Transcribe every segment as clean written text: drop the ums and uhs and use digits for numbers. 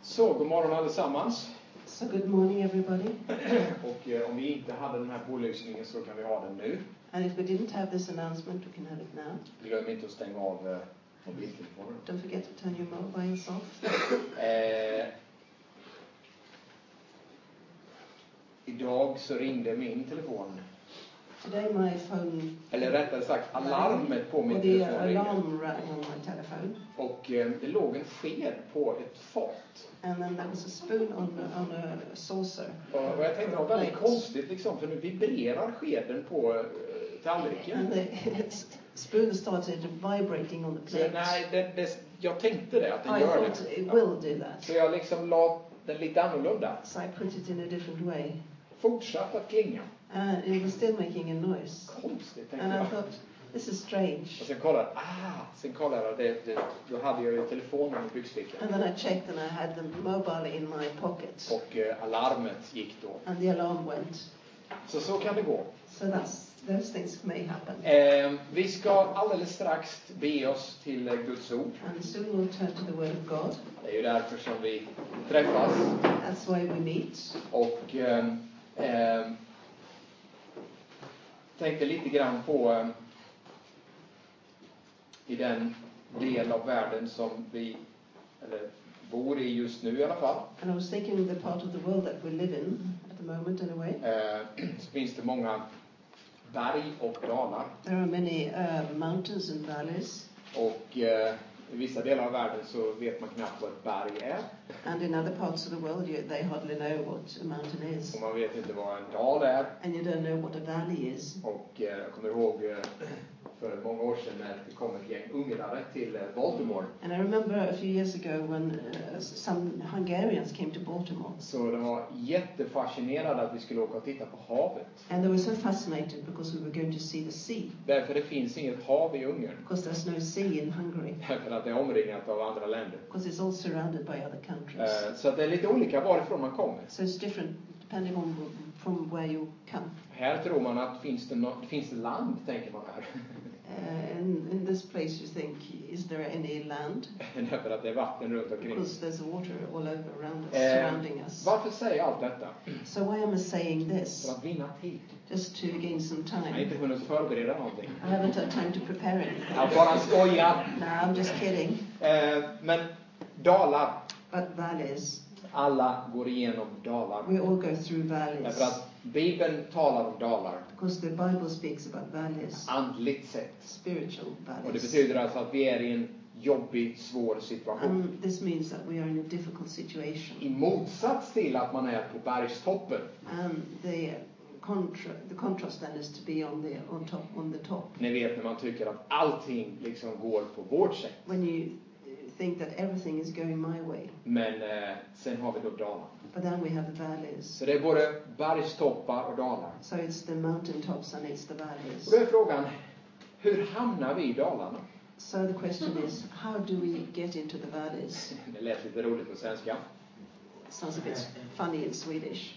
Så, god morgon allesammans. So good morning everybody. Och om vi inte hade den här pålysningen så kan vi ha den nu. And if we didn't have this announcement, we can have it now. Glöm inte att stänga av mobiltelefonen. Don't forget to turn your mobiles off. Idag så ringde min telefon. Today my phone... Eller rättare sagt, alarmet på min the telefon alarm rang on my telephone. Och det låg en sked på ett fat. And then there was a spoon on a saucer. Och jag tänkte det var väldigt konstigt liksom, för nu vibrerar skeden på tallriken. And the spoon started vibrating on the plate. Så, nej, jag tänkte det, att den gör det. I thought it will do that. Så jag liksom la den lite annorlunda. So I put it in a different way. Fortsatt att klinga. And it was still making a noise. Konstigt, and tänkte jag. I thought, this is strange. Och sen kollade jag, då hade jag ju telefonen i byxfickan. And then I checked and I had the mobile in my pocket. Och alarmet gick då. And the alarm went. Så kan det gå. So those things may happen. Vi ska alldeles strax be oss till Guds ord. And soon we'll turn to the Word of God. Det är ju därför som vi träffas. That's why we meet. Och tänkte lite grann på i den del av världen som vi bor i just nu i alla fall. And I was thinking the part of the world that we live in at the moment anyway. Så finns det många berg och dalar. There are many mountains and valleys. Och i vissa delar av världen så vet man knappt vad ett berg är. And in other parts of the world they hardly know what a mountain is. Och man vet inte vad en dal är. And you don't know what a valley is. Och jag kommer ihåg för många år sedan när det kom ett gäng ungrare till Baltimore. And I remember a few years ago when some Hungarians came to Baltimore. Så de var jättefascinerade att vi skulle åka och titta på havet. And they were so fascinated because we were going to see the sea. Därför det finns inget hav i Ungern. Because there's no sea in Hungary. Därför att det är omringat av andra länder. Because it's all surrounded by other countries. Så det är lite olika varifrån man kommer. So it's different depending on from where you come. Här tror man att finns det land, tänker man här. In this place you think, is there any land? Därför att det är vatten runt omkring. Because there's water all over around us, surrounding us. Varför säger jag allt detta? So why am I saying this? För att vinna tid. Just to gain some Jag har time. inte hunnit förbereda någonting. I haven't had time to prepare anything. Jag bara skojar. No, I'm just kidding. Men dalar. But valleys. Alla går igenom dalar. We all go through valleys. Därför att Bibeln talar om dalar. Because the Bible speaks about valleys. Andligt sett. Spiritual valleys. Och det betyder alltså att vi är i en jobbig, svår situation. And this means that we are in a difficult situation. I motsats till att man är på bergstoppen. And the contrast then is to be on the top. Ni vet när man tycker att allting liksom går på vårt sätt. When you think that everything is going my way. Men sen har vi då dalar. But then we have the valleys. Så det är både bergstoppar och dalar. So it's the mountain tops and it's the valleys. Och då är frågan, hur hamnar vi i dalarna? So the question is, how do we get into the valleys? Det lät lite roligt på svenska. Sounds a bit funny in Swedish.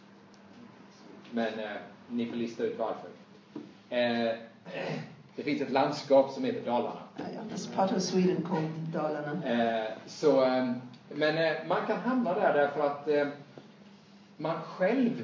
Men ni får lista ut varför. Det finns ett landskap som heter Dalarna. It's part of Sweden called Dalarna. Men man kan hamna där därför att man själv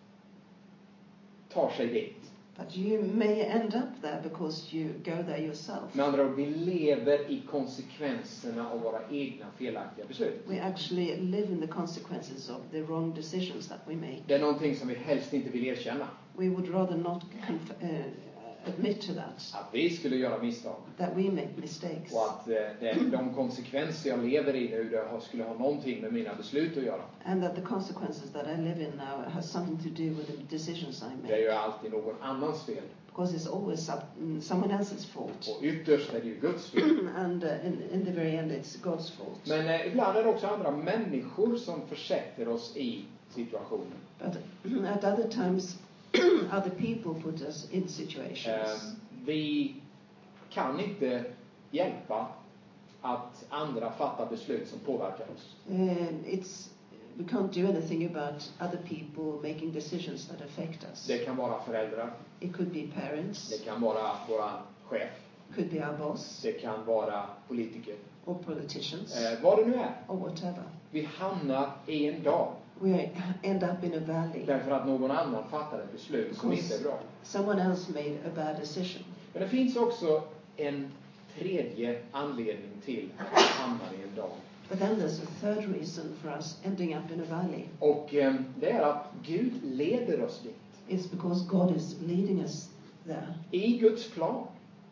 tar sig dit. But you may end up there because you go there yourself. Med andra ord, vi lever i konsekvenserna av våra egna felaktiga beslut. We actually live in the consequences of the wrong decisions that we make. Det är någonting som vi helst inte vill erkänna. We would rather not admit to that. Att vi skulle göra misstag. That we make mistakes. Och att de konsekvenser jag lever i nu skulle ha någonting med mina beslut att göra. And that the consequences that I live in now has something to do with the decisions I make. Det är ju alltid någon annans fel. Because it's always someone else's fault. Och ytterst är det ju Guds fel. And in the very end it's God's fault. Men ibland är det också andra människor som försätter oss i situationer. But at other times other people put us in situations. Vi kan inte hjälpa att andra fattar beslut som påverkar oss. We can't do anything about other people making decisions that affect us. Det kan vara föräldrar. It could be parents. Det kan vara våra chef. Could be our boss. Det kan vara politiker. or politicians, vad det nu är. or whatever. Vi hamnar i en dal We end up in a valley därför att någon annan fattar ett beslut som inte är bra. someone else made a bad decision. Men det finns också en tredje anledning till att vi hamnar i en dal. But then there's a third reason for us ending up in a valley. Och det är att Gud leder oss dit. It's because God is leading us there. I Guds plan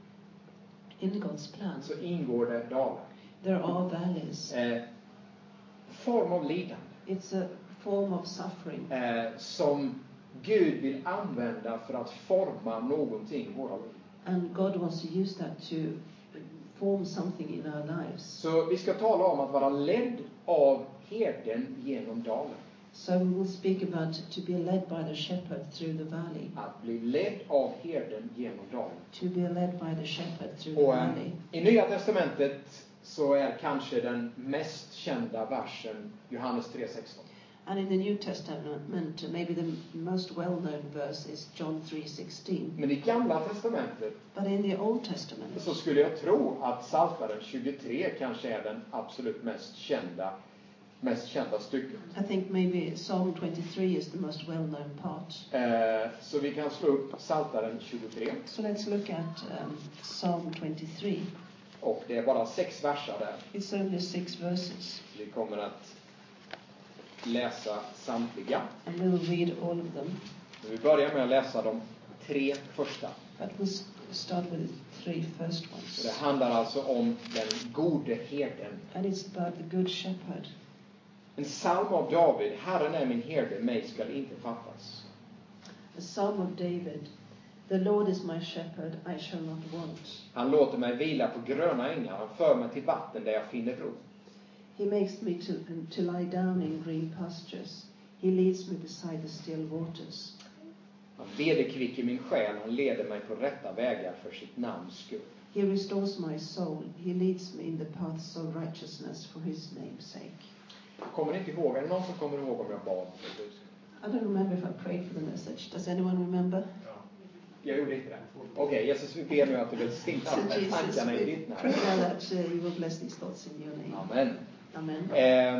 In God's plan, så ingår det dalar. there are valleys. Form av lidande. It's a form of suffering Som Gud vill använda för att forma någonting i våra liv. and God wants to use that to form something in our lives. Så vi ska tala om att vara ledd av herden genom dalen. So we will speak about to be led by the shepherd through the valley. Att bli ledd av herden genom dalen. To be led by the shepherd through the Och valley. i Nya Testamentet så är kanske den mest kända versen Johannes 3:16. And in the New Testament, maybe the most well-known verse is John 3:16. Men i Gamla Testamentet But in the Old Testament, så skulle jag tro att Psaltaren 23 kanske är den absolut mest kända stycket. I think maybe Psalm 23 is the most well-known part. Så vi kan slå upp Psaltaren 23. So let's look at Psalm 23. Och det är bara 6 verser där. It's only 6 verses. Vi kommer att läsa samtliga. And we will read all of them. Vi börjar med att läsa de 3 första. But we'll start with the 3 first Och ones. det handlar alltså om den gode herden. And it's about the good shepherd. En psalm av David. Herren är min herde, mig skall inte fattas. A psalm of David. The Lord is my shepherd, I shall not want. Han låter mig vila på gröna ängar. Han för mig till vatten där jag finner ro. He makes me to lie down in green pastures. He leads me beside the still waters. Han vederkvicker min själ. Han leder mig på rätta vägar för sitt namns skull. He restores my soul. He leads me in the paths of righteousness for his name's sake. Jag kommer inte ihåg. Är det någon som kommer ihåg om jag bad? I don't remember if I prayed for the message. Does anyone remember? Jag gjorde inte det. Okej, Jesus, vi ber nu att du vill stilla So Jesus, tankarna i we ditt namn. pray now that you will bless these thoughts in your name. Amen. Amen.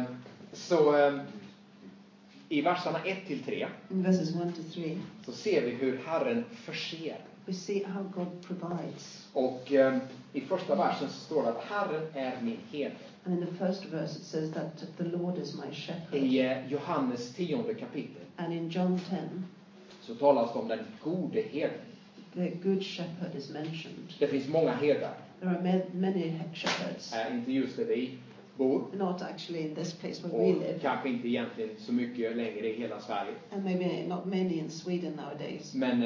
I verserna 1-3 In verses 1 to 3, så ser vi hur Herren förser. we see how God provides. Och i första versen så står det att Herren är min herde. And in the first verse it says that the Lord is my shepherd. I Johannes 10 kapitel And in John 10, så talas det om den gode herden. the good shepherd is mentioned. Det finns många herdar. There are many shepherds. Inte just där vi bor. Not actually in this place where we Och live. kanske inte egentligen så mycket längre i hela Sverige. And maybe not many in Sweden nowadays. Men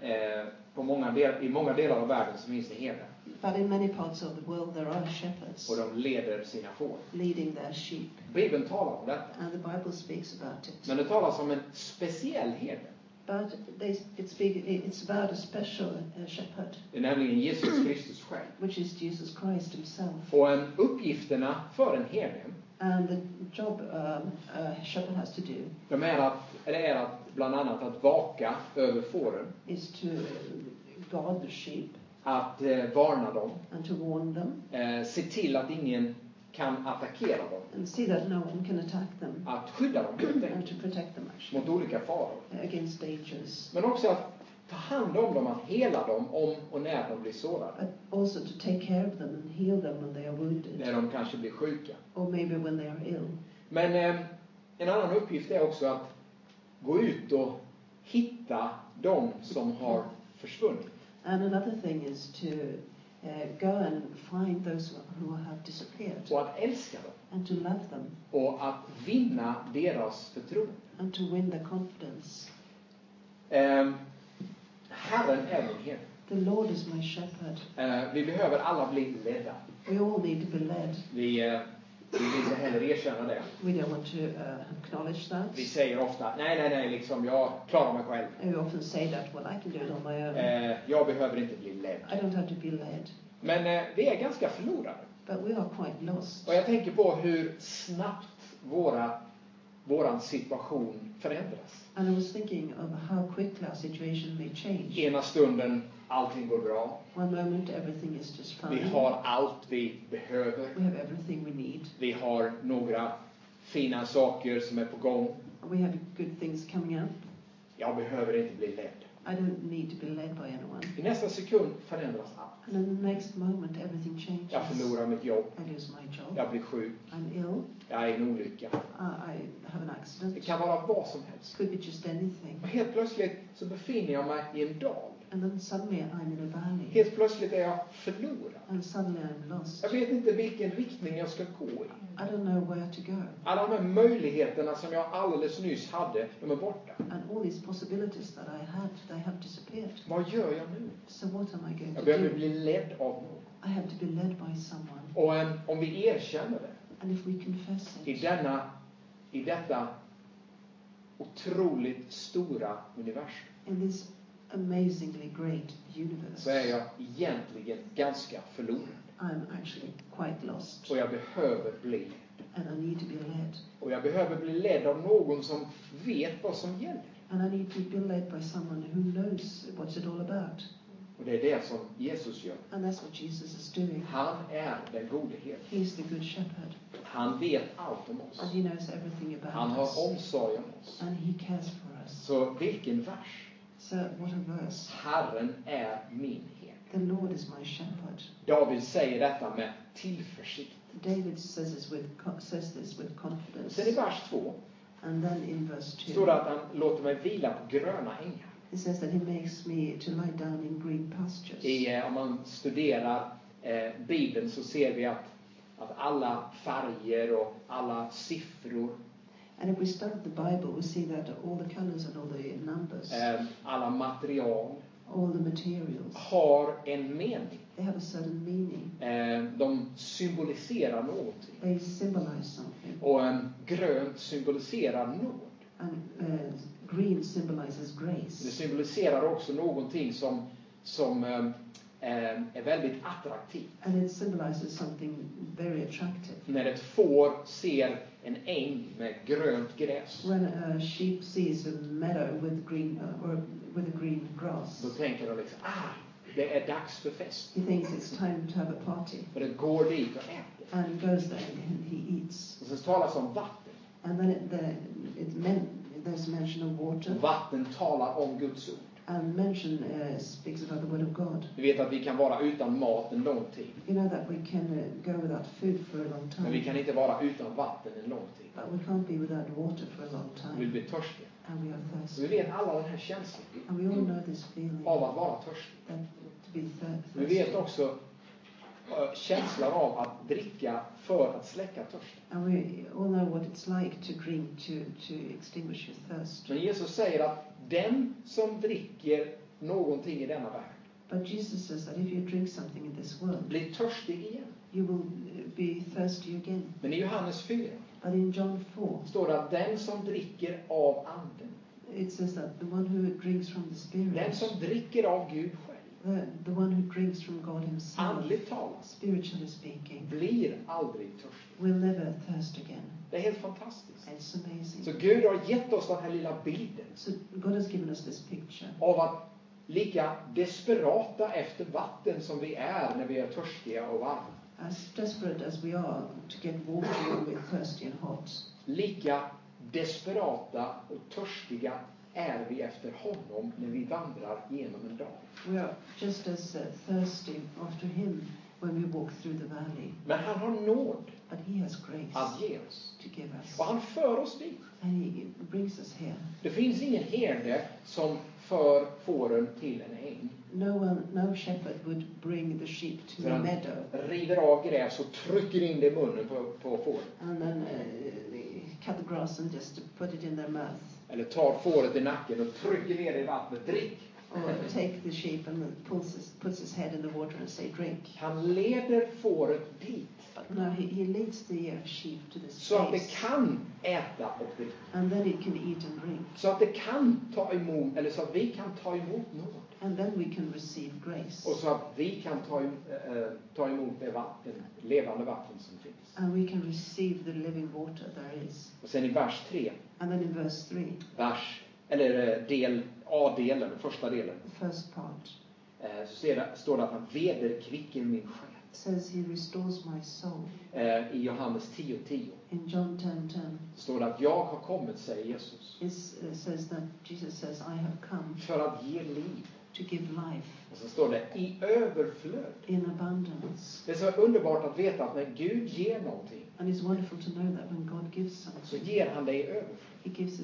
i många delar av världen så finns det herdar. But in many parts of the world there are shepherds Och de leder sina får. leading their sheep. Bibeln talar om detta. And the Bible speaks about it. Men det talas om en speciell herde. But it's about a special shepherd, Det är nämligen Jesus Kristus själv. which is Jesus Christ himself. Och uppgifterna för en herde, And the job a shepherd has to do är att bland annat att vaka över fåren, is to guard the sheep att varna dem, and to warn them se till att ingen kan attackera dem, and see that no one can attack them att skydda dem helt and enkelt to protect them actually mot olika faror. against dangers. Men också att ta hand om dem, att hela dem om och när de blir sårade. But also to take care of them and heal them when they are wounded När de kanske blir sjuka. or maybe when they are ill. Men en annan uppgift är också att gå ut och hitta de som har försvunnit. And another thing is to go and find those who have disappeared Och att älska dem. and to love them Och att vinna deras förtroende. and to win their confidence. Herren är min herde. The Lord is my shepherd. Vi behöver alla bli ledda. We all need to be led. Vi vill inte heller erkänna det. We don't want to acknowledge that. Vi säger ofta, nej, liksom jag klarar mig själv. And we often say that, well, I can do it on my own. Jag behöver inte bli ledd. I don't have to be led. Men vi är ganska förlorade. But we are quite lost. Och jag tänker på hur snabbt våran situation förändras. And I was thinking of how quickly our situation may change. Ena stunden allting går bra. One moment everything is just fine. Vi har allt vi behöver. We have everything we need. Vi har några fina saker som är på gång. We have good things coming up. Jag behöver inte bli ledd. I don't need to be led by anyone. I nästa sekund förändras allt. And in the next moment everything changes. Jag förlorar mitt jobb. I lose my job. Jag blir sjuk. I'm ill. Jag är i en olycka. I have an accident. Det kan vara vad som helst. Could be just anything. Och helt plötsligt så befinner jag mig i en dal. And then suddenly I'm in a valley. Helt plötsligt är jag förlorad. And suddenly I'm lost. Jag vet inte vilken riktning jag ska gå i. I don't know where to go. Alla de här möjligheterna som jag alldeles nyss hade, de är borta. And all these possibilities that I had, they have disappeared. Vad gör jag nu? So what am I going Jag to behöver do? bli ledd av någon. I have to be led by someone. Och om vi erkänner det And if we confess it, i detta otroligt stora universum, in this amazingly great universe, så är jag egentligen ganska förlorad. I'm actually quite lost. Och jag behöver bli ledd. And I need to be led. Och jag behöver bli ledd av någon som vet vad som gäller. And I need to be led by someone who knows what's it all about. Och det är det som Jesus gör. And that's what Jesus is doing. Han är den gode herden. He's the good shepherd. Han vet allt om oss. And he knows everything about Han us. har omsorg om oss. And he cares for us. Så vilken vers? So what a verse. Herren är min herde. The Lord is my shepherd. David säger detta med tillförsikt. David says this with confidence. Sen i vers 2 And then in verse 2, står det att han låter mig vila på gröna ängar. he says that he makes me to lie down in green pastures. Om man studerar Bibeln så ser vi att alla färger och alla siffror, And if we study the Bible, we see that all the colors and all the numbers, alla material all the materials, har en mening. they have a certain meaning. De symboliserar någonting. They symbolize something. Och grönt symboliserar nåd. And green symbolizes Det grace. symboliserar också någonting som är väldigt attraktivt. And it symbolizes something very attractive. När ett får ser en äng med grönt gräs, When a sheep sees a meadow with green or with a green grass, då tänker de liksom, det är dags för fest. he thinks it's time to have a party. Och det går dit och äter. And he goes there and he eats. Och sen talas om vatten. And then there's mention of water. Vatten talar om Guds ord. And mention speaks about the word of God. Vi vet att vi kan vara utan mat en lång tid. You know that we can go without food for a long time. Men vi kan inte vara utan vatten en lång tid. But we can't be without water for a long Vi time. blir törstiga. And we are Vi thirsty. vet alla den här känslan And we all know this feeling av att vara törstig. that to be Vi thirsty. vet också känslan av att dricka för att släcka törsten. And we all know what it's like to drink to extinguish your thirst. Men Jesus säger att den som dricker någonting i denna värld But Jesus says that if you drink something in this world, blir törstig igen. you will be thirsty again. Men i Johannes 4 But in John 4, står det att den som dricker av anden, it says that the one who drinks from the Spirit, den som dricker av Gud själv, the one who drinks from God himself, andligt talat, spiritually speaking, blir aldrig törstig. will never thirst again. Det är helt fantastiskt. It's amazing. Så Gud har gett oss den här lilla bilden So God has given us this picture. av att lika desperata efter vatten som vi är när vi är törstiga och varma, As desperate as we are to get water when we're thirsty and hot, lika desperata och törstiga är vi efter honom när vi vandrar genom en dal. we are just as thirsty after him when we walk through the valley. Men han har nåd But he has grace att ge oss. to give us. Och han för oss dit. And he brings us here. Det finns ingen herde som för fåren till en äng. No shepherd would bring the sheep to Så a han meadow river av gräs och trycker in det i munnen på fåren. and then cut the grass and just put it in their mouth. Eller tar fåret i nacken och trycker ner det i vattnet. Drick! Or take the sheep and puts his head in the water and say, drink. Han leder fåret dit. But no, he leads the sheep to this Så att det place. kan äta och dricka. And then it can eat and drink. Så att det kan ta emot, eller så att vi kan ta emot nåd. And then we can receive grace. Och så att vi kan ta emot det vatten, levande vatten som finns. And we can receive the living water there is. Och sen i vers 3, And then in verse 3, A-delen, första delen. the first part, så står det att han vederkvicker min själ. It says he restores my soul. I Johannes 10:10. In John 10:10. Står det att jag har kommit, säger Jesus. It says that Jesus says, I have come för att ge liv. to give life Och så står det i överflöd. in abundance. Det är så underbart att veta att när Gud ger någonting, And it's wonderful to know that when God gives så something, ger han det i överflöd. he gives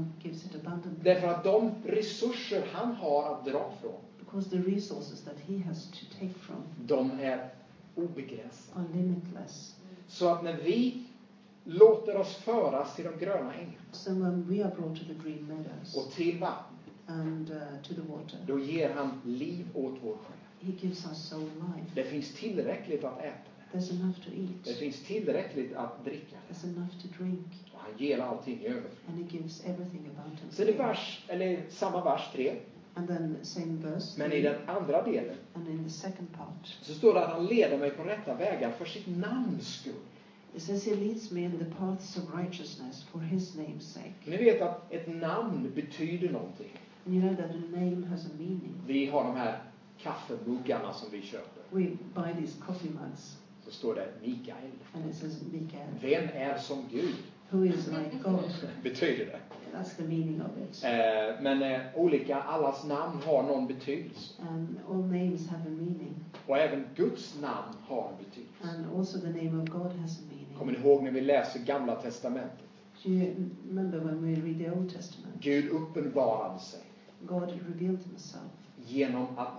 it abundantly. Därför att de resurser han har att dra från, Because the resources that he has to take from de är obegränsade. are limitless. Så att när vi låter oss föras till de gröna ängarna So when we are brought to the green meadows och till vatten, and to the water, då ger han liv åt vår själ. he gives our soul life. Det finns tillräckligt att äta. There's enough to Det eat. finns tillräckligt att dricka. There's enough to drink. Och han ger allting i överflöd. And he gives everything Så det abundantly. är samma vers 3. And then same verse. Men i den andra delen And in the second part, så står det att han leder mig på rätta vägar för sitt namns skull. it says he leads me in the paths of righteousness for his name's sake. Ni vet att ett namn betyder någonting. And you know that a name has a meaning. Vi har de här kaffemuggarna som vi köper. We buy these coffee mugs, Så står det Mikael. and it says Mikael. Vem är som Gud? Who is like God? Betyder det. That's the meaning of it. Men allas namn har någon betydelse. And all names have a meaning. Och även Guds namn har en betydelse. And also the name of God has a meaning. Kommer ni ihåg när vi läser Gamla testamentet? Do you remember when we read the Old Testament? Gud uppenbarade sig God revealed himself. genom att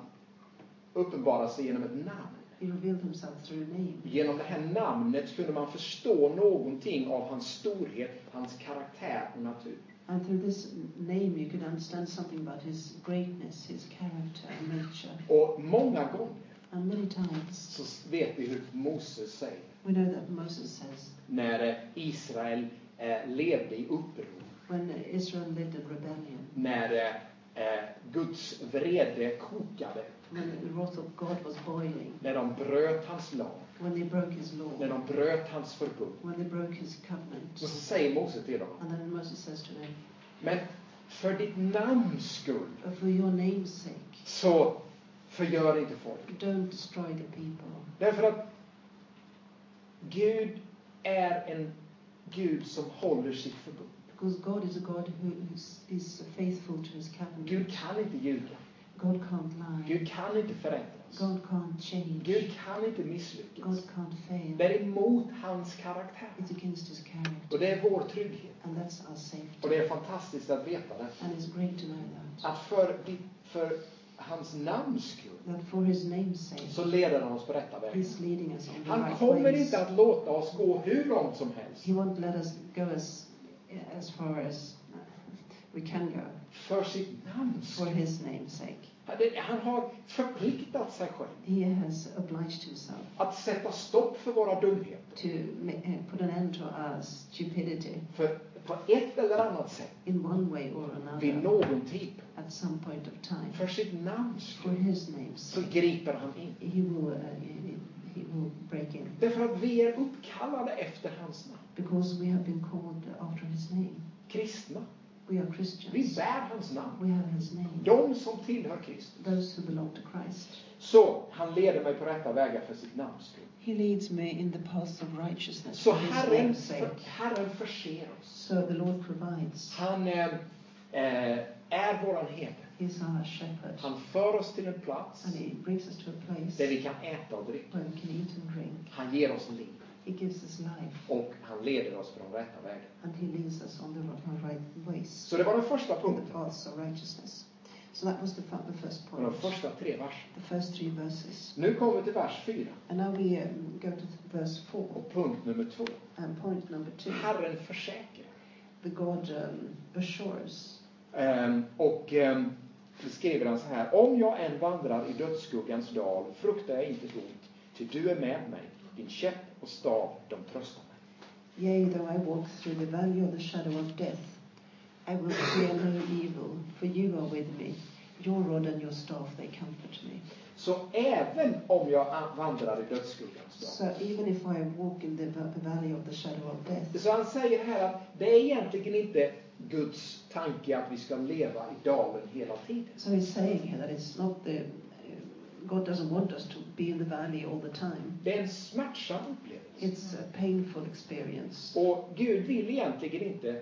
uppenbara sig genom ett namn. He revealed himself through a name. Genom det här namnet kunde man förstå någonting av hans storhet, hans karaktär och natur. And through this name you could understand something about his greatness, his character and nature. Och många gånger And many times så vet vi hur Moses säger. we know that Moses says, När Israel levde i uppror. when Israel lived in rebellion, När Guds vrede kokade. when the wrath of God was boiling, När de bröt hans lag. when they broke his law, När de bröt hans förbund. when they broke his covenant. Så säger Moses till dem. And then Moses says to them, Men för ditt namns skull but for your name's sake, så förgör inte folk. don't destroy the people. Därför att Gud är en Gud som håller sitt förbund. Because God is a God who is faithful to his covenant. Gud kan inte ljuga. God can't lie. Gud kan inte förändras. God can't change. Gud kan inte misslyckas. God can't fail. Det är emot hans karaktär. It's against his character. Och det är vår trygghet. And that's our safety. Och det är fantastiskt att veta det. And it's great to know that. Att för hans namns skull That for his name's sake, så leder han oss på rätta vägen. he's leading us on the Han right kommer ways. inte att låta oss gå hur långt som helst. He won't let us go as far as we can go För sitt namns for skull. his name's sake. Han har förpliktat sig själv He has obliged himself att sätta stopp för våra dumheter. to put an end to our stupidity För på ett eller annat sätt, in one way or vid another någon tidpunkt, at some point of time. för sitt namns For skull, his name's så sake, griper han in. he will break in. Därför att vi är uppkallade efter hans namn. Because we have been called after his name. Kristna. We are Vi Christians. bär hans namn. We have his name. De som tillhör Kristus. Those who belong to Christ. Så han leder mig på rätta vägar för sitt namns skull. He leads me in the paths of righteousness Så for his Herren, name's sake. Herren förser oss. So the Lord provides. Han är våran herde. He's our shepherd. Han för oss till en plats And he brings us to a place där vi kan äta och dricka. where we can eat and drink. Han ger oss liv. He gives us life. Och han leder oss på de rätta vägarna. And he leads us on the right ways. Så det var den första On the punkten. paths of righteousness. So that was the first Och de point. första 3 verserna. The first 3 verses. Nu kommer vi till vers 4. And now we go to verse 4. Och punkt nummer 2. And point number 2. Herren försäkrar. The God assures. Det skriver han så här. Om jag än vandrar i dödsskuggans dal fruktar jag inte ont. Ty du är med mig. Din käpp och stav, de tröstar mig. Yea, though I walk through the valley of the shadow of death, I will fear no evil, for you are with me. Your rod and your staff, they comfort me. Så även om jag vandrar i dödsskuggans dal. So even if I walk in the valley of the shadow of death, Så han säger här att det är egentligen inte Guds tanke att vi ska leva i dalen hela tiden. so he's saying here that it's not the God doesn't want us to be in the valley all the time. Det är en smärtsam upplevelse. It's a painful experience. Och Gud vill egentligen inte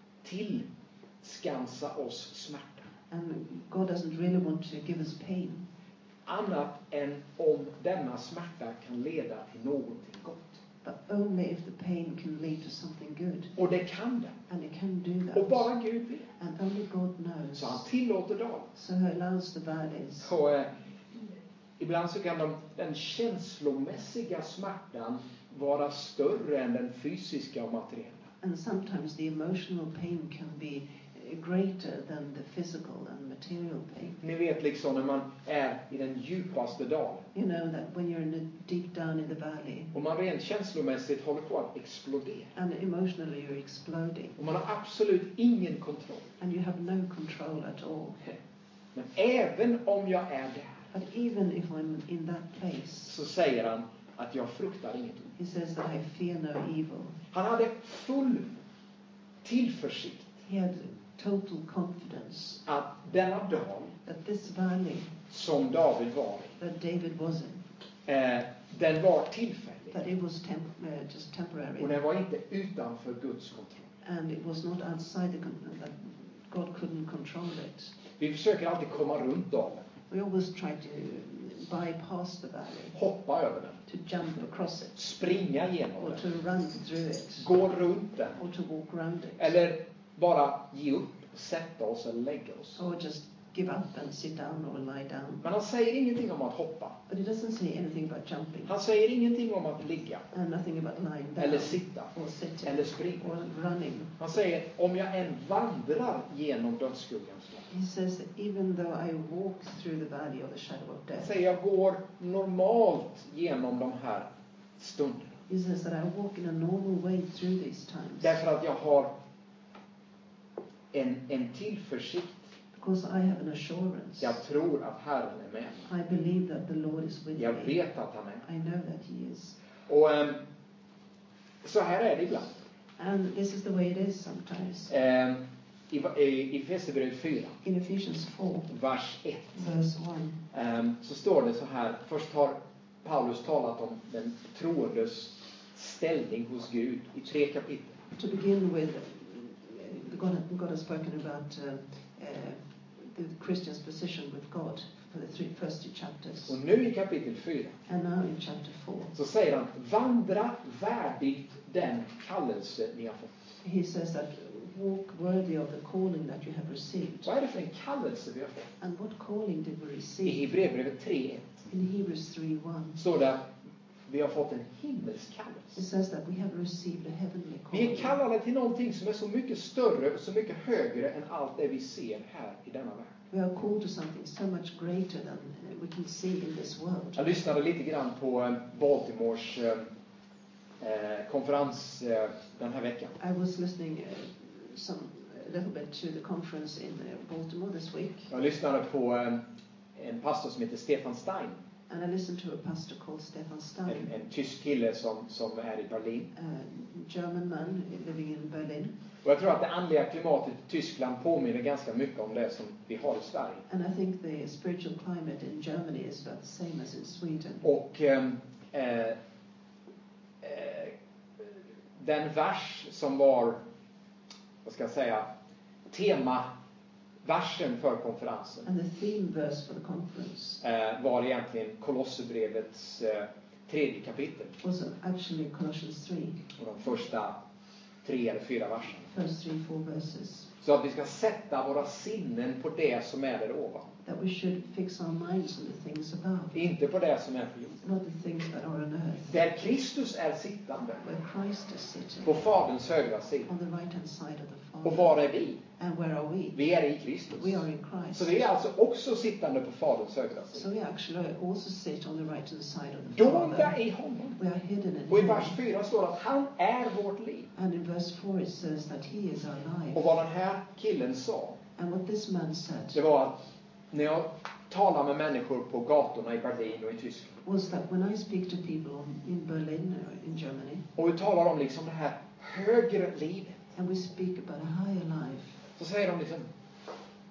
tillskansa oss smärta. And God doesn't really want to give us pain. Annat än om denna smärta kan leda till någonting gott. But only if the pain can lead to something good. Och det kan det. And it can do that. Och bara Gud vet. And only God knows. Så han tillåter dalar. So he allows the valleys. Och ibland så kan den känslomässiga smärtan vara större än den fysiska och materiella. And sometimes the emotional pain can be greater than the physical and material pain. Ni vet liksom när man är i den djupaste dalen. You know that when you're deep down in the valley. Och man rent känslomässigt håller på att explodera. And emotionally you're exploding. Och man har absolut ingen kontroll. And you have no control at all. Men även om jag är där. But even if I'm in that place. Så säger han att jag fruktar inget ont. He says that I fear no evil. Han hade full tillförsikt. He had total confidence. Att denna dal. That this valley. Som David var i. That David was in. Den var tillfällig. That it was just temporary. Och den var inte utanför Guds kontroll. And it was not outside the control. That God couldn't control it. Vi försöker alltid komma runt dalen. We always try to bypass the valley. Hoppa över den. To jump across it. Springa genom or den. To run through it. Gå runt den. Or to walk around it. Eller bara ge upp, sätta oss eller lägga oss. Or just give up and sit down or lie down. Men han säger ingenting om att hoppa. But he doesn't say anything about jumping. Han säger ingenting om att ligga. And nothing about lying down. Eller sitta. Or sitting. Eller springa. Or running. Han säger, om jag än vandrar genom dödsskuggans dal. He says that even though I walk through the valley of the shadow of death. Han säger, jag går normalt genom de här stunderna. He says that I walk in a normal way through these times. Därför att jag har en tillförsikt. Because I have an assurance. Jag tror att Herren är med mig. I believe that the Lord is with Jag me. vet att han är. I know that he is. Och så här är det ibland. And this is the way it is sometimes. I Efesierbrevet 4. In Ephesians 4. Vers 1. Verse 1. Så står det så här. Först har Paulus talat om den troendes ställning hos Gud i 3 kapitel. To begin with, God has spoken about the Christian's position with God for the first 2 chapters. Och nu i kapitel 4. And now in chapter 4. Så säger han, vandra värdigt den kallelse ni har fått. He says that walk worthy of the calling that you have received. Vad är det för en kallelse vi har fått? And what calling did we I receive? Hebreerbrevet 3:1. In Hebrews 3:1. Står det att vi har fått en himmelsk kallelse. It says that we have received a heavenly Vi calling. är kallade till någonting som är så mycket större och så mycket högre än allt det vi ser här i denna värld. We are called to something so much greater than we can see in this world. Jag lyssnade lite grann på Baltimores konferens den här veckan. I was listening a little bit to the conference in Baltimore this week. Jag lyssnade på en pastor som heter Stefan Stein. And I listened to a pastor called Stefan Stein. En tysk kille som är i Berlin. A German man living in Berlin. Och jag tror att det andliga klimatet i Tyskland påminner ganska mycket om det som vi har i Sverige. And I think the spiritual climate in Germany is about the same as in Sweden. Och den vers som var, vad ska jag säga, temaversen för konferensen. And the theme verse for the conference var egentligen Kolosserbrevets 3:e kapitel. was actually Colossians 3. Och de första 3 eller 4 verserna. First 3-4 verses. Så att vi ska sätta våra sinnen på det som är där ovan. That we should fix our minds on the things above. Inte på det som är på jorden. Not the things that are on earth. Där Kristus är sittande. Where Christ is sitting. På Faderns högra sida. On the right hand side of the Father. Och var är vi? And where are we? Vi är i Kristus. We are in Christ. Så vi är alltså också sittande på Faderns högra sida. So we actually also sit on the right hand side of the Dolda Father. i honom. We are hidden in Och i him. vers 4 står att han är vårt liv. And in verse 4 it says that he is our life. Och vad den här killen sa, And what this man said det var att när jag talar med människor på gatorna i Berlin och i Tyskland. was that when I speak to people in Berlin or in Germany, Och vi talar om liksom det här högre livet. and we speak about a higher life, Så säger de liksom,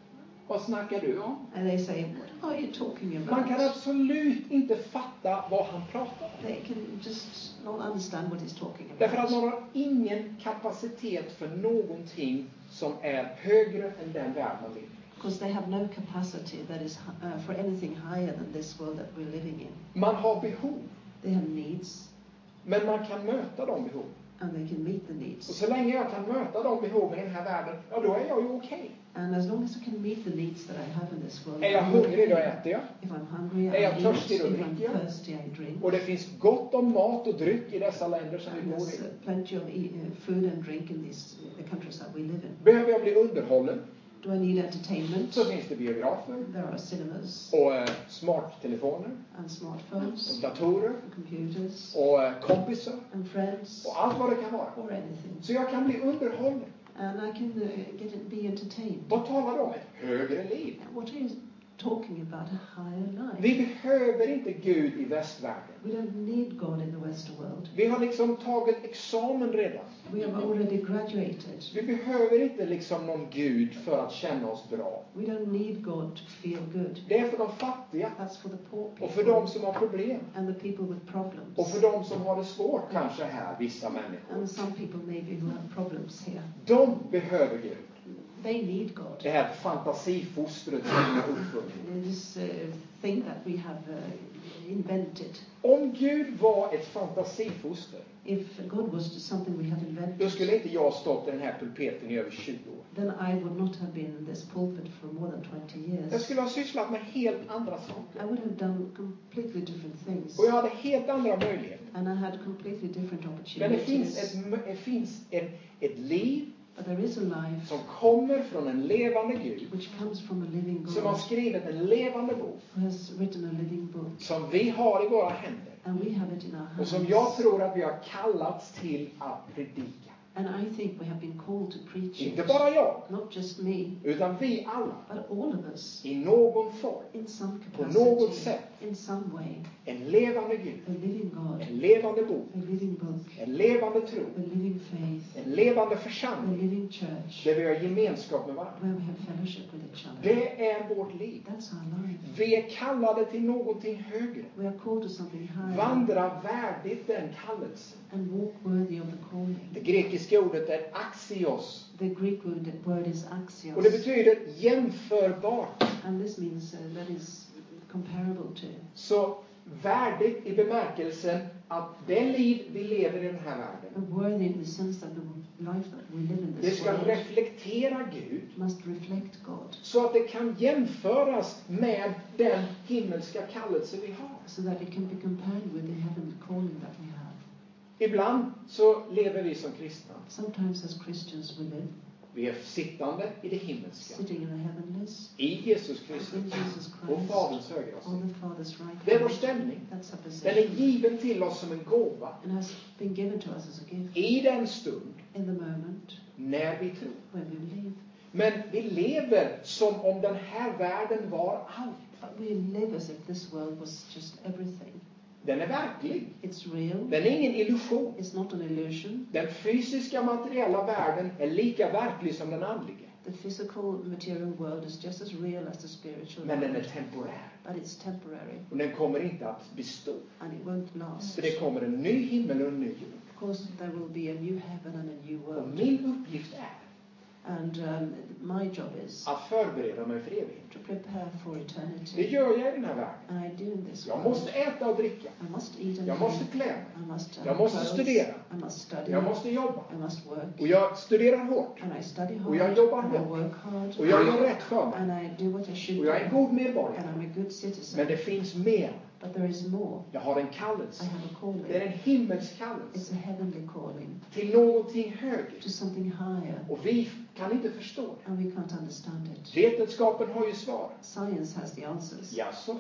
Vad snackar du om? And they say, what are you talking Man about? kan absolut inte fatta vad han pratar om. They can just not understand what he's talking Därför att about. man har ingen kapacitet för någonting som är högre än den värld man lever i. Because they have no capacity that is for anything higher than this world that we're living in. Man har behov, They have needs, men man kan möta de behov. and they can meet the Och needs. så länge jag kan möta de behoven i den här världen, ja då är jag ju okej. And as long as I can meet the needs that I have in this world, Är jag I'm hungrig, då okay. äter jag. If I'm hungry, Är jag I eat. törstig, då If dricker I'm jag. thirsty, I drink. Och det finns gott om mat och dryck i dessa länder som vi And bor there's i. plenty of food and drink in the countries that we live in. Behöver jag bli underhållen, Do I need entertainment? så finns det biografer There are cinemas och smarttelefoner and smartphones och datorer and computers och kompisar and friends och allt vad det kan vara. or anything. Så jag kan bli underhållen. And I can be entertained. Vad talar du om? Ett högre liv. And what are you talking about? A higher life? Vi behöver inte Gud i västvärlden. We don't need God in the Western world. Vi har liksom tagit examen redan. We have already graduated. Vi behöver inte liksom någon Gud för att känna oss bra. We don't need God to feel good. Det är för de fattiga That's for the poor och för people de som har problem. and the people with problems. Och för de som har det svårt kanske här, vissa människor. And some people maybe who have problems here. De behöver Gud. They need God. Det här fantasifostret som vi har uppfunnit. This thing that we have invented. Om Gud var ett fantasifoster, If God was something we have då invented, skulle inte jag stått i den här pulpeten i över 20 år. then I would not have been in this pulpit for more than 20 Jag years. skulle ha sysslat med helt andra I saker. would have done completely different things. Och jag hade helt andra möjligheter. And I had completely different Men det finns opportunities. ett liv But there is a life som kommer från en levande Gud, which comes from a living som har God skrivit en levande bok, who has written a living book. som vi har i våra händer. And we have it in our Och hands. som jag tror att vi har kallats till att predika. And I think we have been called to preach it. Inte bara jag, Not just me, utan vi alla. but all of us. I någon form. In some På capacity. något sätt. In some way. En levande Gud. A living God. En levande bok. A living book. En levande tro. A living faith. En levande A församling. living church. Där vi har gemenskap med varandra. Where we have fellowship with each other. Det är vårt liv. That's our life. Vi är kallade till någonting högre. We are called to something higher. Vandra värdigt den kallelsen. And walk worthy of the calling. Det grekiska ordet är axios. The Greek word is axios. Och det betyder jämförbart. And this means that is comparable to. Så värdigt i bemärkelsen att det liv vi lever i den här världen, Worthy in the sense that the life that we live in det this ska world reflektera Gud. must reflect God. Så att det kan jämföras med den himmelska kallelse vi har. So that it can be compared with the heavenly calling that we have. Ibland så lever vi som kristna. Sometimes as Christians we live Vi är sittande i det himmelska. sitting in the heavenlies, I Jesus in Kristus. Jesus På Christ, Faderns högra on sida. the Father's right Det är vår hand. ställning. That's our Den är position. given till oss som en gåva. And has been given to us as a gift I den stund in the moment när vi tror. when we believe. Men vi lever som om den här världen var allt. But we live as if this world was just everything. Den är verklig. It's real. Den är ingen illusion. It's not an illusion. Den fysiska materiella världen är lika verklig som den andliga. The physical material world is just as real as the spiritual Men den är world. temporär. But it's temporary Och den kommer inte att bestå. and it won't last. För det kommer en ny himmel och en ny jord. Of course, there will be a new heaven and a new Och world. min uppgift är And my job is att förbereda mig för evigheten. to prepare for Det eternity. gör jag i den här världen. And I do in this Jag world. måste äta och dricka. I must eat and Jag måste drink. klä mig. I must Jag måste clothes. studera. I must study. Jag måste jobba. I must work. Och jag studerar hårt. And I study hard. Och jag jobbar and I hårt. work hard. Och jag gör rätt för mig. And I do what I should Och jag är en do. god medborgare. And I'm a good citizen. Men det finns mer. But there is more. Jag har en I kallelse. have a calling. Det är en himmelsk It's kallelse. a heavenly calling Till någonting högre. to something higher. Och vi kan inte förstå det. And we can't understand it. Vetenskapen har ju svar. Science has the answers. Jaså?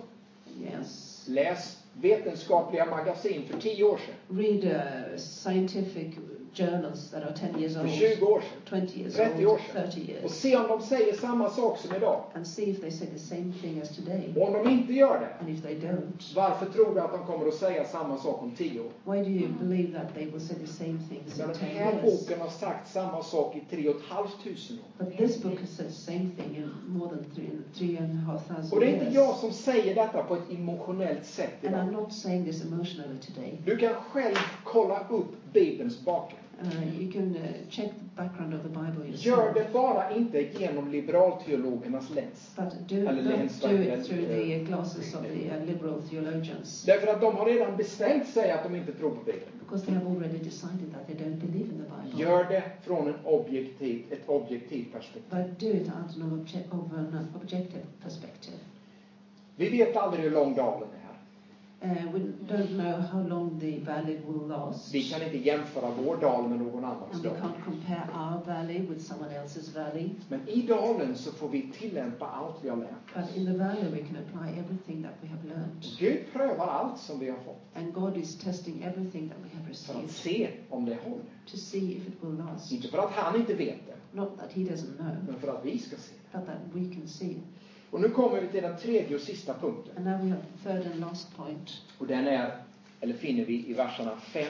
Yes. Läs vetenskapliga magasin för 10 år sedan. Read scientific journals that are 10 years för old, 20 år sedan, 20 years 30 old, år sedan, 30 och years, se om de säger samma sak som idag. and see if they say the same thing as today. Och om de inte gör det, And if they don't, varför tror du att de kommer att säga samma sak om 10 år? why do you believe that they will say the same things Men in den 10 här years? boken har sagt samma sak i 3 500 år. But this book says the same thing in more than 3,500 Och det är inte years. jag som säger detta på ett emotionellt sätt And I'm idag. not saying this emotionally today. Du kan själv kolla upp Bibelns bakgrund. You can check the background of the Bible yourself. Gör det bara inte genom liberalteologernas läns. But Eller don't do verkligen, it through the glasses of the liberal theologians. Därför att de har redan bestämt sig att de inte tror på Bibeln. Because they have already decided that they don't believe in the Bible. Gör det från ett objektivt perspektiv. But do it out of an objective perspective. Vi vet aldrig hur lång dalen är. We don't know how long the valley will last. Vi kan inte jämföra vår dal med någon annans And we dal. can't compare our valley with someone else's valley. Men i dalen så får vi tillämpa allt vi har lärt. But in the valley we can apply everything that we have learned. Gud prövar allt som vi har fått. And God is testing everything that we have För att received se om det håller. to see if it will last. Inte för att han inte vet det. Not that he doesn't know, Men för att vi ska se det. but that we can see. Och nu kommer vi till den tredje och sista punkten. And now we have the third and last point. Och den är, eller finner vi i verserna 5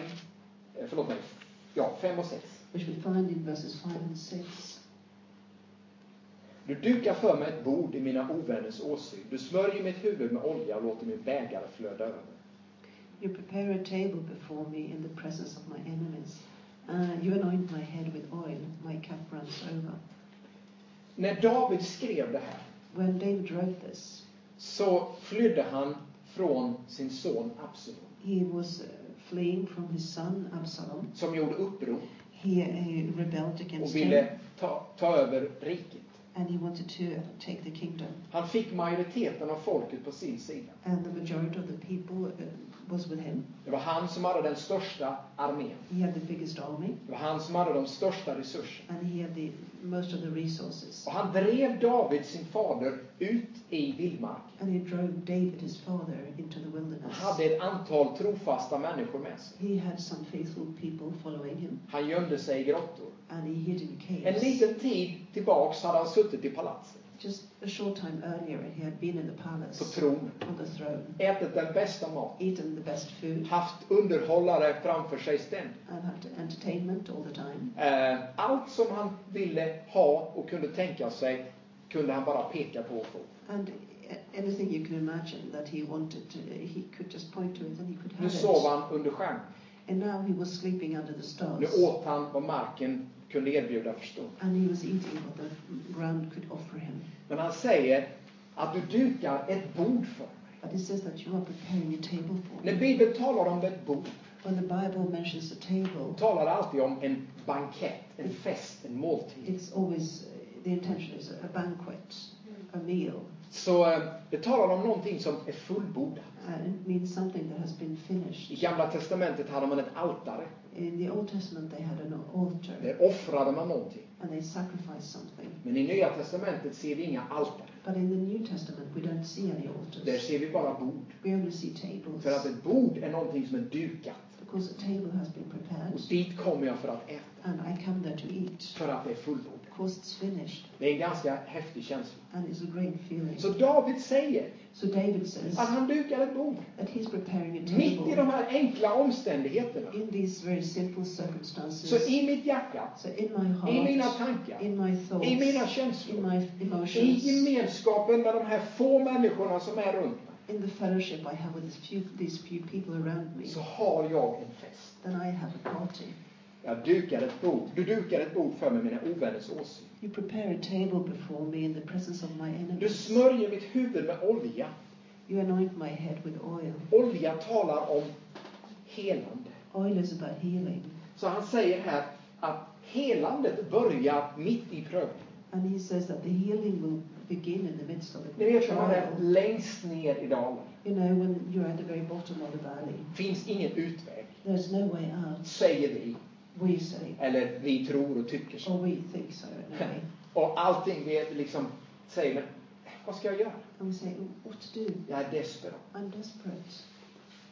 och 6. Which we find in verses 5 and 6. Du dukar för mig ett bord i mina ovänners åsyn. Du smörjer mitt huvud med olja och låter min bägare flöda över. You prepare a table before me in the presence of my enemies. You anoint my head with oil, my cup runs over. När David skrev det här When David wrote this, så flydde han från sin son Absalom, he was fleeing from his son Absalom. som gjorde uppror He rebelled och against him, ville ta över riket. and he wanted to take the kingdom. Han fick majoriteten av folket på sin sida. And the majority of the people was with him. Det var han som hade den största armén. He had the biggest army, Det var han som hade de största resurserna. and he had most of the resources. Och han drev David, sin fader, ut i vildmark. And he drove David, his father, into the Han wilderness. hade ett antal trofasta människor med sig. He had some faithful people following him, Han gömde sig i grottor. and he hid in En caves. liten tid tillbaks hade han suttit i palatset, Just a short time earlier, he had been in the på palace, tronen, on the throne, ätit den bästa mat, eaten the best food, haft underhållare framför sig ständigt. and had entertainment all the time. Allt som han ville ha och kunde tänka sig kunde han bara peka på och få. And anything you can imagine that he wanted, he could just point to it and he could Nu have sov it. han under stjärnan. And now he was sleeping under the Nu stars. åt han vad marken kunde erbjuda för stund. And he was eating what the ground could offer him. Men han säger att du dukar ett bord för mig. But he says that you are preparing a table for När me. Bibeln talar om ett bord, When the Bible mentions a table, talar det alltid om en bankett, en fest, en måltid. it's always, the intention is a banquet, a meal. Så det talar om någonting som är fullbordat. It means something that has been I finished. Gamla testamentet hade man ett altare. In the Old Testament they had an altar, Där offrade man någonting. and they sacrificed something. Men i Nya testamentet ser vi inga altare. But in the New Testament we don't see any Där altars. ser vi bara bord. We only see tables. För att ett bord är någonting som är dukat. Because a table has been prepared, Och dit kommer jag för att äta. and I come there to eat. För att det är fullbordat. Because it's finished, Det är en ganska häftig känsla. and it's a great feeling. Så David säger So David says att han dukar ett bord. that he's preparing a Mitt i table de här enkla omständigheterna. in these very simple Så circumstances. i mitt hjärta, So in my i mina heart, tankar, in my thoughts, i mina in känslor, my i emotions, gemenskapen med de här få människorna som är runt mig, in the fellowship I have with these few people around me, så har jag en fest. then I have a party. Jag dukar ett bord. Du dukar ett bord för mig, mina ovänners åsyn. You prepare a table before me in the presence of my Du enemies. smörjer mitt huvud med olja. You anoint my head with oil. Olja talar om helande. Oil is about healing. Så han säger här att helandet börjar mitt i prövningen. And he says that the healing will begin in the midst of Ni the vet när man är trial. längst ner i dalen. You know, when you're at the very bottom of the valley, Finns ingen utväg, there's no way out, säger vi. we say, Eller vi tror och tycker så. or we think so anyway. Och allting vi liksom säger, men vad ska jag göra? And we say, what to do? Jag är desperat. I'm desperate.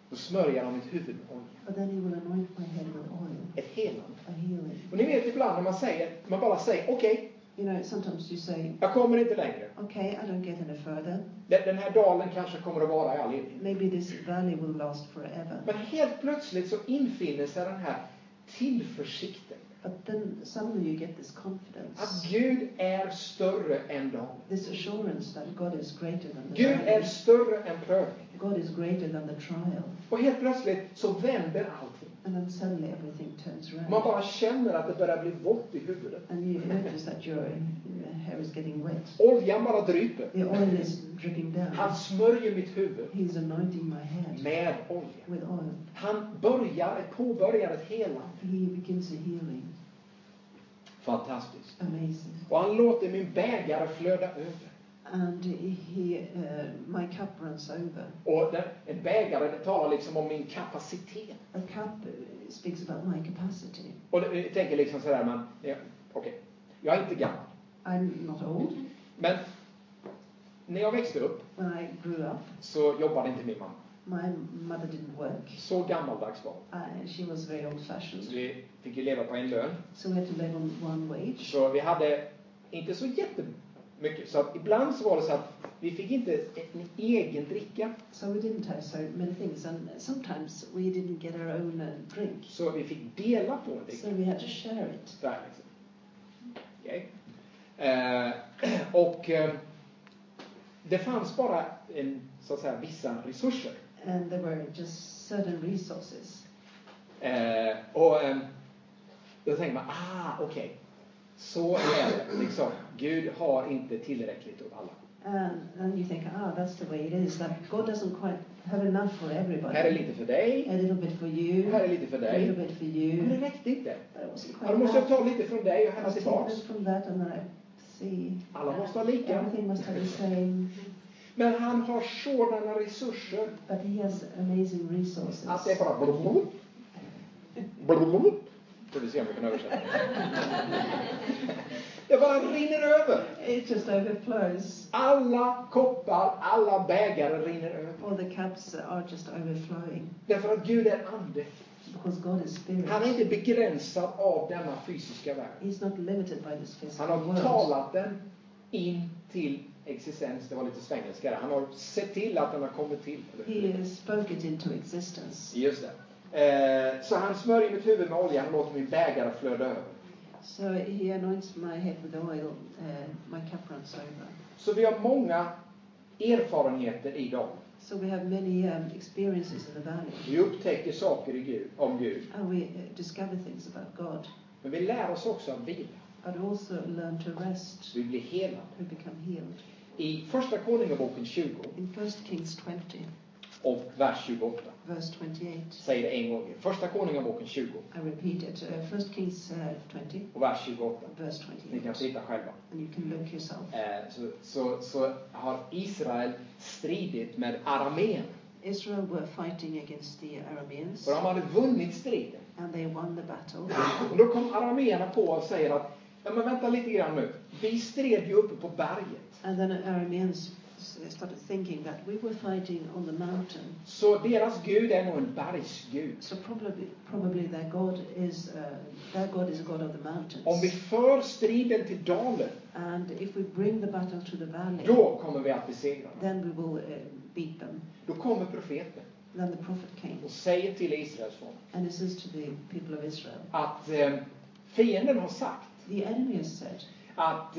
Då smörjer han mitt huvud med olja. But then he will anoint my head with oil, Ett helande. a healing. Och ni vet ibland när man bara säger okej, You know, sometimes you say, jag kommer inte längre. okay, I don't get any further. Den här dalen kanske kommer att vara i all evighet. Maybe this valley will last forever. Men helt plötsligt så infinner sig den här tillförsikten. But then suddenly you get this confidence. Att Gud är större än dalen. This assurance that God is greater than the Gud är valley. större än prövningen. God is greater than the trial. Och helt plötsligt så vänder allting. And then suddenly everything turns around. Man bara känner att det börjar bli vått i huvudet. And you notice that your hair is getting wet. Oljan bara dryper. The oil is dripping down. Han smörjer mitt huvud He's anointing my head med olja. with oil. Han påbörjar ett helande. He begins a healing. Fantastiskt. Amazing. Och han låter min bägare flöda över. And my cup runs over. Och en bägare, det talar liksom om min kapacitet. A cup speaks about my capacity. Och jag tänker liksom sådär, okej, jag är inte gammal. I'm not old. Men när jag växte upp When I grew up, så jobbade inte min mamma. my mother didn't work. Så gammaldags var hon. She was very Så old-fashioned. vi fick ju leva på en lön. So we had to live on one wage. Så vi hade inte så jättemycket. Så att ibland så var det så att vi fick inte en egen dricka. So we didn't have so many things. And sometimes we didn't get our own drink. Så vi fick dela på en dricka. So we had to share it. Så här liksom. Okay. Det fanns bara så att säga, vissa resurser. And there were just certain resources. Då tänker man, okej. Så är det liksom. Gud har inte tillräckligt åt alla. And you think, that's the way it is. That God doesn't quite have enough for everybody. Här är lite för dig. A little bit for you. Här är lite för A dig. little bit for you. Men det räckte inte. But it wasn't Ja, quite då måste jag enough. ta lite från dig och I hämta was tillbaks. taken from that and then I see. Alla måste ha lika. Everything must have the same. Men han har sådana resurser But he has amazing resources. att det är bara blablabla. Får vi se om vi kan översätta det. Det bara rinner över. It just overflows. Alla koppar, alla bägare rinner över. All the cups are just overflowing. Därför att Gud är ande. Because God is spirit. Han är inte begränsad av denna fysiska värld. He's not limited by this physical Han har world. talat den in till existens. Det var lite svengelska där. Han har sett till att den har kommit till. He spoke it into existence. Just det. Så han smörjer mitt huvud med olja. Han låter min bägare flöda över. So he anoints my head with oil. My cup runs over. Så vi har många erfarenheter i dem. So we have many experiences in the valley. Vi upptäcker saker om Gud. And we discover things about God. Men vi lär oss också att vila. But also learn to rest. Vi blir helade. We become healed. I första Konungaboken 20 In 1 Kings 20, och vers 28. verse 28. Säger det en gång. Första Konungaboken 20 I repeat it. 1 Kings 20, och vers 28. verse Ni kan 28. titta själva. And you can look yourself. Så har Israel stridit med Aramén. Israel were fighting against the Arameans. För de hade vunnit striden. And they won the battle. Och då kom arameerna på och säger att men vänta lite grann nu. Vi stred ju uppe på berget. And then Arameans started thinking that we were fighting on the mountain. Så deras Gud är nog en bergsgud. So probably their God is a God of the mountains. Om vi för striden till dalen, And if we bring the battle to the valley, då kommer vi att besegra dem. then we will beat them. Då kommer profeten Then the prophet came och säger till Israels folk and he says to the people of Israel, att fienden har sagt the enemy has said att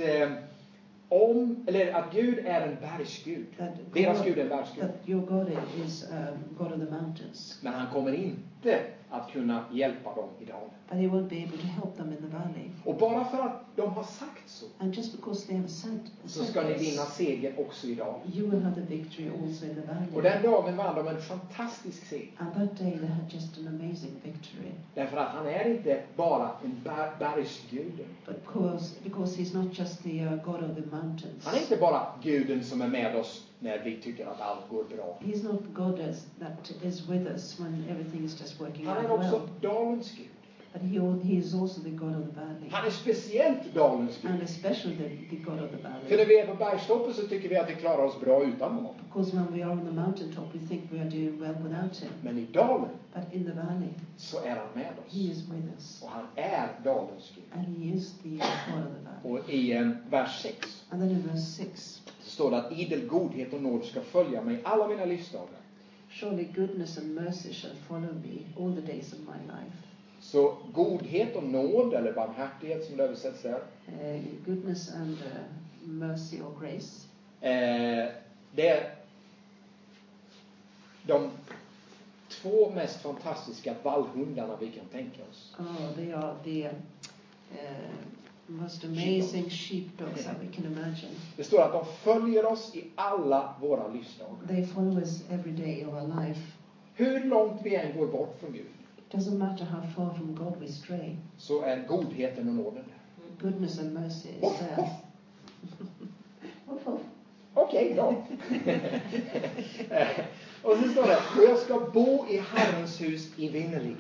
att Gud är en bergsgud. that Deras Gud är en bergsgud. that your God is God of the mountains, Men han kommer inte att kunna hjälpa dem i dalen. but he won't be able to help them in the valley. Och bara för att de har sagt så, And just because they have said så ska ni this, vinna seger också i dalen. you will have the victory also in the Och valley. den dagen vann de en fantastisk seger. And that day they had just an amazing victory. Därför att han är inte bara en bergsguden. But because he's not just the God of the mountains. Han är inte bara guden som är med oss när vi tycker att allt går bra. He's not God that is with us when everything is just working Han är out också well. dalens Gud. But he is also the God of the valley. Han är speciellt dalens Gud. And especially the God of the För valley. när vi är på bergstoppen så tycker vi att vi klarar oss bra utan honom. Because when we are on the mountaintop, we think we are doing well without him. Men i dalen But in the valley, så är han med oss. he is with us. Och han är dalens Gud. And he is the God of the valley. Och i vers 6 And then in verse 6, så står det att idel godhet och nåd ska följa mig alla mina livsdagar. surely goodness and mercy shall follow me all the days of my life. Så godhet och nåd, eller barmhärtighet som det översätts där, Goodness and mercy or grace. det är de två mest fantastiska vallhundarna vi kan tänka oss. Oh, they are the most amazing sheepdogs that we can imagine. Det står att de följer oss i alla våra livsdagar. They follow us every day of our life. Hur långt vi än går bort från Gud, It doesn't matter how far from God we stray. så är godheten och nåden där. Goodness and mercy is there. Okej, bra. Och så står det, och jag ska bo i Herrens hus i vinnerligen.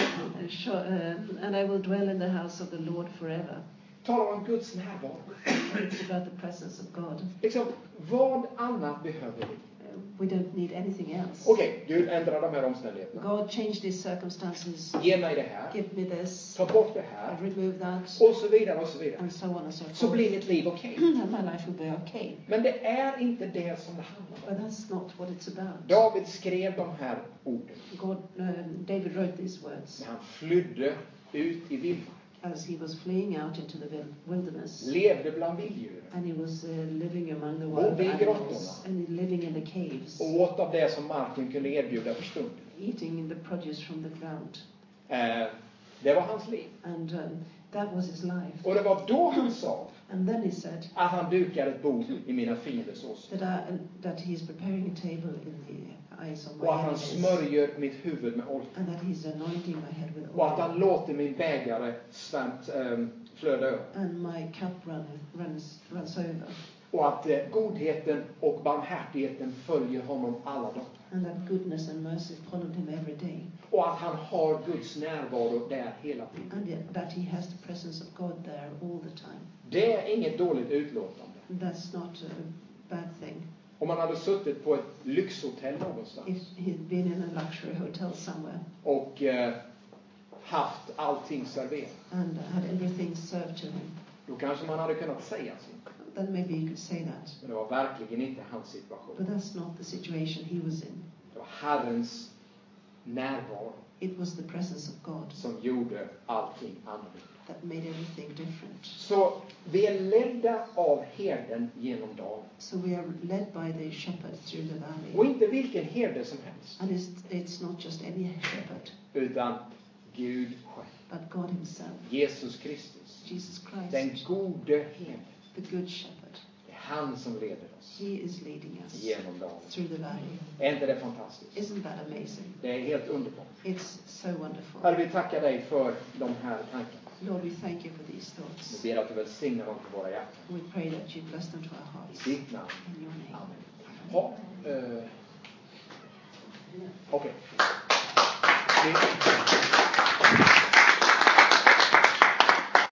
And I will dwell in the house of the Lord forever. Talar om Guds närvaro. It's about the presence of God. Liksom, vad annat behöver vi? We don't need anything else. Okej, Gud ändrar de här omständigheterna. God changed these circumstances. Ge mig det här. Give me this. Ta bort det här. Remove that. Och så vidare och så vidare. And so on and so Så forth. blir mitt liv okej. And my life will be okay. Men det är inte det som det handlar om. But that's not what it's about. David skrev de här orden David wrote these words när han flydde ut i vildmark. as he was fleeing out into the wilderness. Levde bland vilddjuren. And he was living among the Bodde i wild grottorna. animals. And living in the caves. Och åt av det som marken kunde erbjuda för stunden. Eating the produce from the ground. Det var hans liv. And that was his life. Och det var då han sa And then he said att han dukar ett bord i mina fienders åsyn. that he is preparing a table in the eyes of my Och att han enemies. smörjer mitt huvud med olja. And that he's anointing my head with Och att oil. han låter min bägare flöda över. And my cup runs over. Och att godheten och barmhärtigheten följer honom alla dagar. And that goodness and mercy followed him every day. Och att han har Guds närvaro där hela tiden. And that he has the presence of God there all the time. Det är inget dåligt utlåtande. That's not a bad thing. Om man hade suttit på ett lyxhotell någonstans If he'd been in a luxury hotel somewhere och haft allting serverat, and had everything served to him, då kanske man hade kunnat säga så. then maybe you could say that. Men det var verkligen inte hans situation. But that's not the situation he was in. Det var Herrens närvaro It was the presence of God som gjorde allting annorlunda. that made everything different. Så vi är ledda av herden genom dagen. So we are led by the shepherd through the Och valley. inte vilken herde som helst, And it's not just any shepherd, utan Gud själv. but God himself, Jesus Kristus. Jesus Den Christ, gode herden. the good shepherd. Det är han som leder oss He is leading us genom dagen. through the valley. Är inte det fantastiskt? Isn't that amazing? Det är helt underbart. It's so wonderful. Herre, vi tackar dig för de här tankarna. Lord, we thank you for these thoughts. Vi ber att du välsignar dem till våra hjärtan. We pray that you bless them to our hearts. I ditt namn. In your name. Amen. Okej.